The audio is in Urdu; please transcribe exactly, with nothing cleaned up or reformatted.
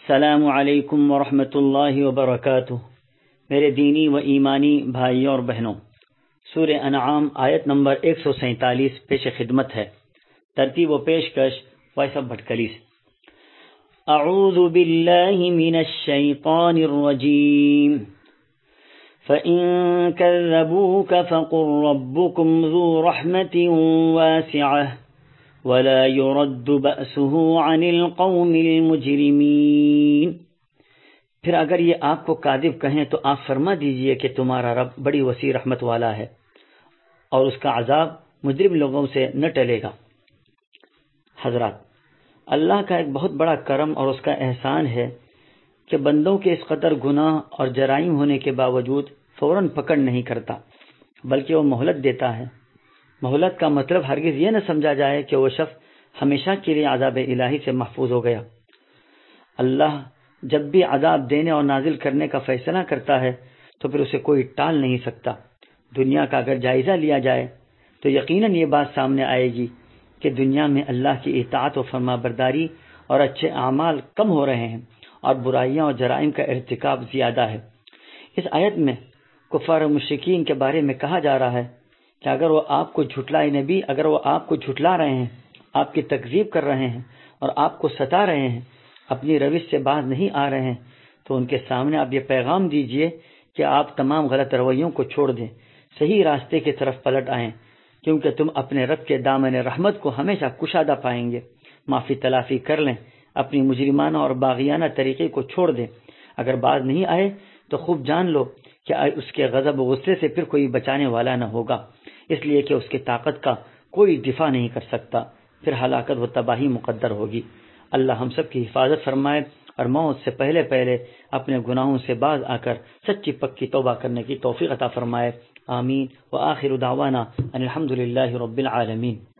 السلام علیکم ورحمۃ اللہ وبرکاتہ۔ میرے دینی و ایمانی بھائیوں اور بہنوں، سورہ انعام آیت نمبر ایک سو سینتالیس پیش خدمت ہے۔ ترتیب و پیشکش وائس آف بھٹکلی سے۔ اعوذ باللہ من الشیطان الرجیم فَإِن كَذَّبُوكَ فَقُلْ رَبُّكُمْ ذُو رَحْمَةٍ وَاسِعَةٍ وَلَا يُرَدُّ بَأْسُهُ عَنِ الْقَوْمِ الْمُجْرِمِينَ۔ پھر اگر یہ آپ کو کاذب کہیں تو آپ فرما دیجئے کہ تمہارا رب بڑی وسیع رحمت والا ہے اور اس کا عذاب مجرم لوگوں سے نہ ٹلے گا۔ حضرات، اللہ کا ایک بہت بڑا کرم اور اس کا احسان ہے کہ بندوں کے اس قدر گناہ اور جرائم ہونے کے باوجود فوراً پکڑ نہیں کرتا، بلکہ وہ مہلت دیتا ہے۔ مہلت کا مطلب ہرگز یہ نہ سمجھا جائے کہ وہ شخص ہمیشہ کے لیے عذاب الہی سے محفوظ ہو گیا۔ اللہ جب بھی عذاب دینے اور نازل کرنے کا فیصلہ کرتا ہے تو پھر اسے کوئی ٹال نہیں سکتا۔ دنیا کا اگر جائزہ لیا جائے تو یقیناً یہ بات سامنے آئے گی کہ دنیا میں اللہ کی اطاعت و فرما برداری اور اچھے اعمال کم ہو رہے ہیں اور برائیاں اور جرائم کا ارتکاب زیادہ ہے۔ اس آیت میں کفار و مشرکین کے بارے میں کہا جا رہا ہے کہ اگر وہ آپ کو جھٹلائے نبی اگر وہ آپ کو جھٹلا رہے ہیں، آپ کی تکذیب کر رہے ہیں اور آپ کو ستا رہے ہیں، اپنی روش سے باز نہیں آ رہے ہیں، تو ان کے سامنے آپ یہ پیغام دیجئے کہ آپ تمام غلط رویوں کو چھوڑ دیں، صحیح راستے کی طرف پلٹ آئیں، کیونکہ تم اپنے رب کے دامن رحمت کو ہمیشہ کشادہ پائیں گے۔ معافی تلافی کر لیں، اپنی مجرمانہ اور باغیانہ طریقے کو چھوڑ دیں۔ اگر باز نہیں آئے تو خوب جان لو کہ اس کے غضب و غصے سے پھر کوئی بچانے والا نہ ہوگا، اس لیے کہ اس کی طاقت کا کوئی دفاع نہیں کر سکتا، پھر ہلاکت و تباہی مقدر ہوگی۔ اللہ ہم سب کی حفاظت فرمائے اور موت سے پہلے پہلے اپنے گناہوں سے باز آ کر سچی پکی توبہ کرنے کی توفیق عطا فرمائے۔ آمین۔ وآخر دعوانا ان الحمد للہ رب العالمین۔